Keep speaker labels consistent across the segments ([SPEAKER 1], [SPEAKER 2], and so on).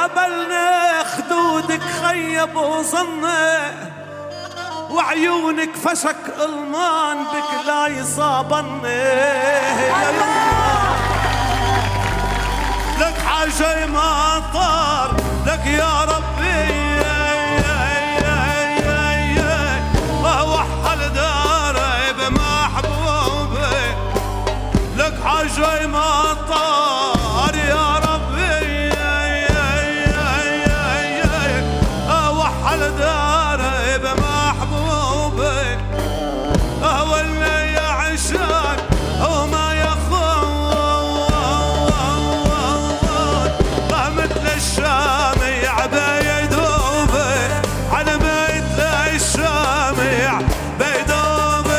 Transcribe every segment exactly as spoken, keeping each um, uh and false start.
[SPEAKER 1] قابلني خدودك خيب وظني وعيونك فشك المان بك لا يصابني يا يما لك حاجة ما طار لك يا ربي وحل داري بمحبوبي لك حاجة ما طار يا ربي وحل داري بمحبوبي واللي يعشق وما يخون مثل الشامع بيدوبي على مثل الشامع بيدوبي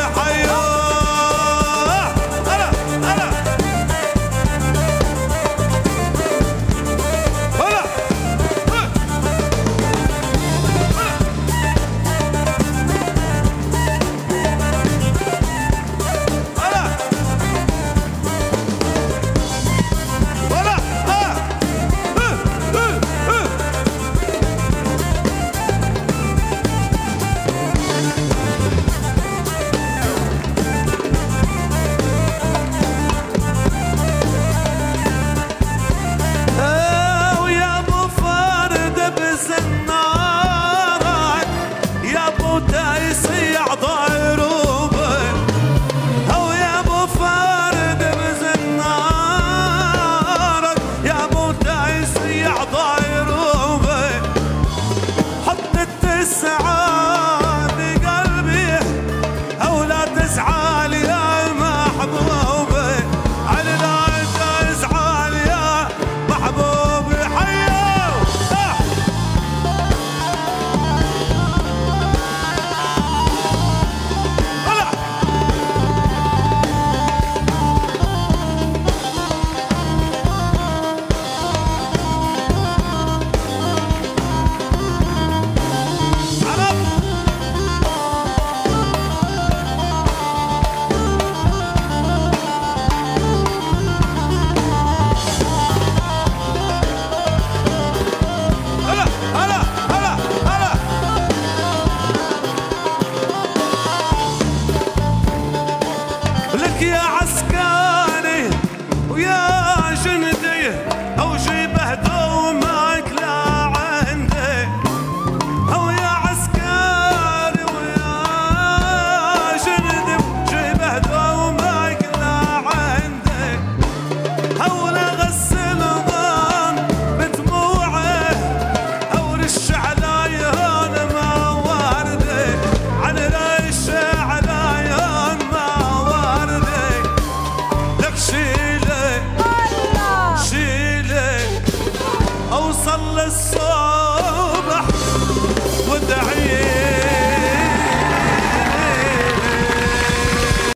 [SPEAKER 1] حيوه هلا هلا هلا يا عسكري ويا جندي أو